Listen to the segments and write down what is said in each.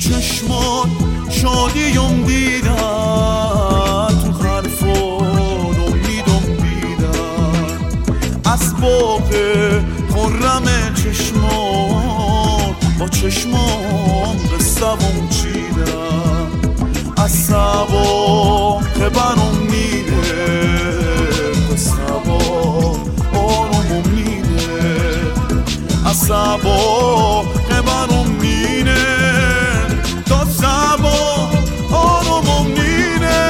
چشمان شادیم دیدن، تو حرفان امیدم دیدن، از باغ خرم چشمان با چشمان قصه‌ام چیدن، از سبا که برام میده سبا آرامم میده، از سبا که برام میده تا سبا آرامم میده.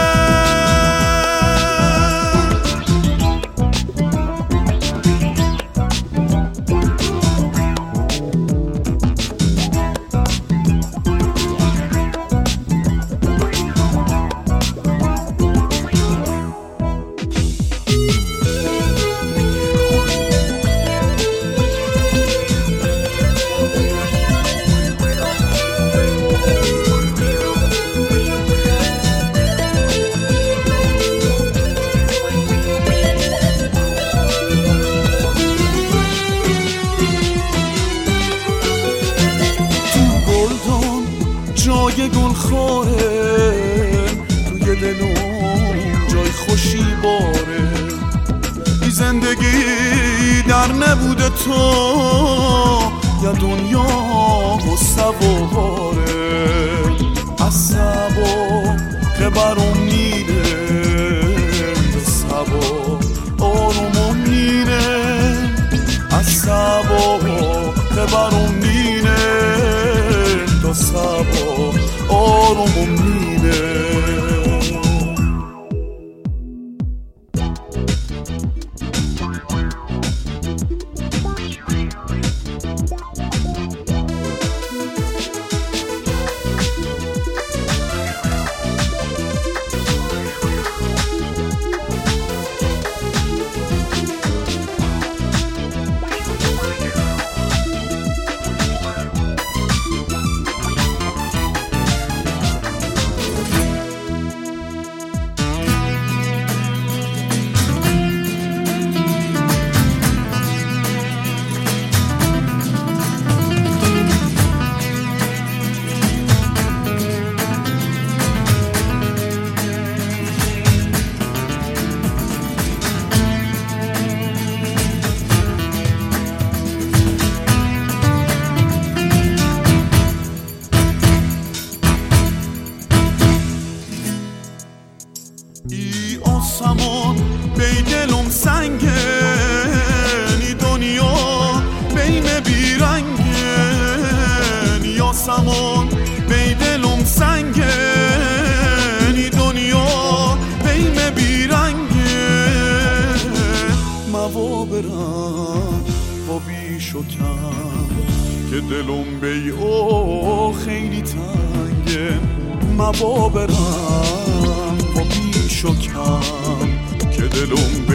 جای گل خاره توی دلم جای خوشی باره، بی زندگی در نبوده تو یا دنیا غصه و باره، از سبا که برام میده به سبا آرومم میده، از سبا که برام میده تا سبا آرومم میده. ای آسمان بی دلم سنگه، ای دنیا بیم بیرنگه، ای آسمان بی دلم سنگه، ای دنیا بیم بیرنگه، موا برم با بیش و کم که دلم بی او خیلی تنگه، موا برم با بیش و کم که دلم